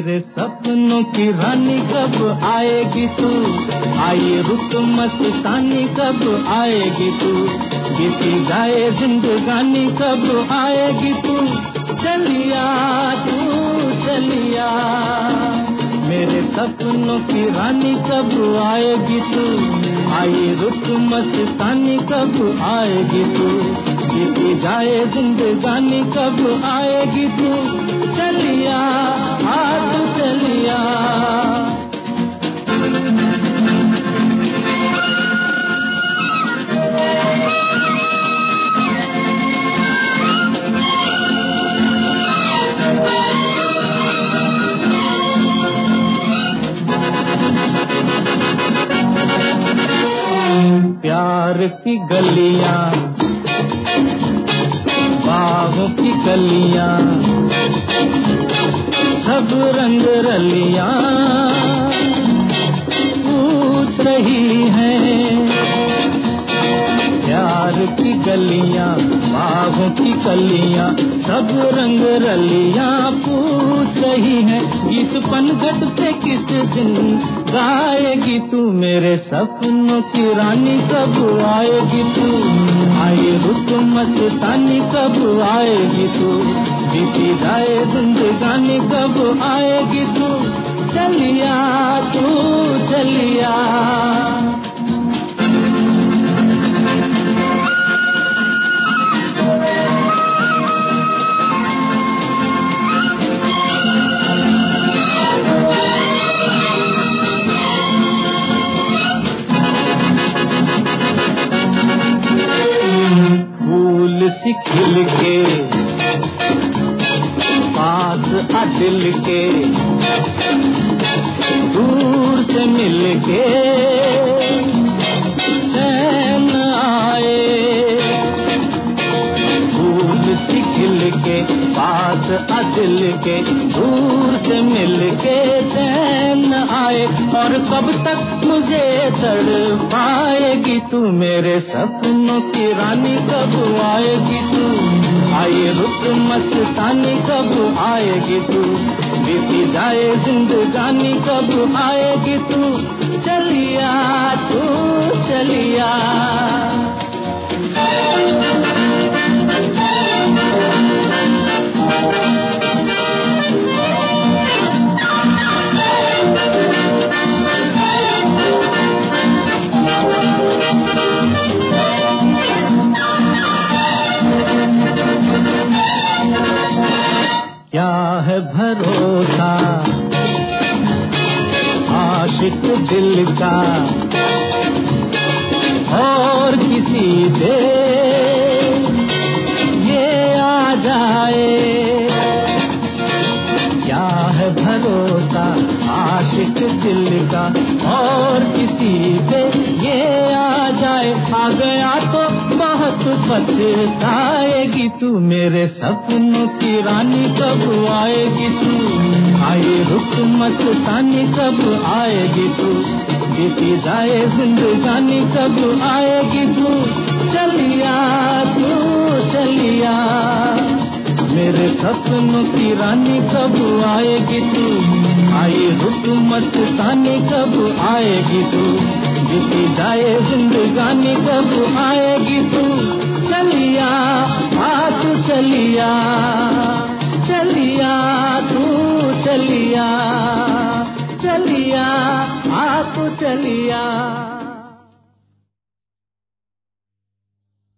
मेरे सपनों की रानी कब आएगी तू, आई रुत मस्तानी कब आएगी तू, बीती जाए जिंदगानी कब आएगी तू, चलिया तू चलिया। मेरे सपनों की रानी कब आएगी तू, आई रुत मस्तानी कब आएगी तू, बीती जाए जिंदगानी कब आएगी तू, चलिया हाथ चलिया। प्यार की गलियां, बाहों की गलियां, सब रंग रलियां पूछ रही हैं। प्यार की गलियां, बाहों की गलियां, सब रंग रलियां पूछ रही हैं। गीत पनघट पे किस दिन गाएगी तू, मेरे सपनों की रानी कब आएगी तू, आई रुत मस्तानी कब आएगी तू, बीती जाए जिंदगानी कब आएगी तू, चलिया तू चलिया। सी खिल के पास आ दिल के, दूर से मिल के चैन आए। फूल सी खिल के पास आ दिल के, दूर से मिल के चैन आए। और कब तक मुझे तड़पाएगी तू, मेरे सपनों की रानी कब आएगी तू, आई रुत मस्तानी कब आएगी तू, बीती जाए जिंदगानी कब आएगी तू, चलिया तू चलिया। क्या है भरोसा आशिक दिल का, और किसी से ये आ जाए। क्या है भरोसा आशिक दिल का, और किसी से ये आ जाए। आ गया तो बहुत पछताएगी तू, मेरे सपनों की रानी कब आएगी तू, आई रुत मस्तानी कब आएगी तू, बीती जाए जिंदगानी कब आएगी तू, चलिया तू चलिया। मेरे सपनों की रानी कब आएगी तू, आई रुत मस्तानी कब आएगी तू, बीती जाए जिंदगानी कब आएगी तू, चलिया हाथ चलिया। चलिया तू चलिया, चलिया आप चलिया।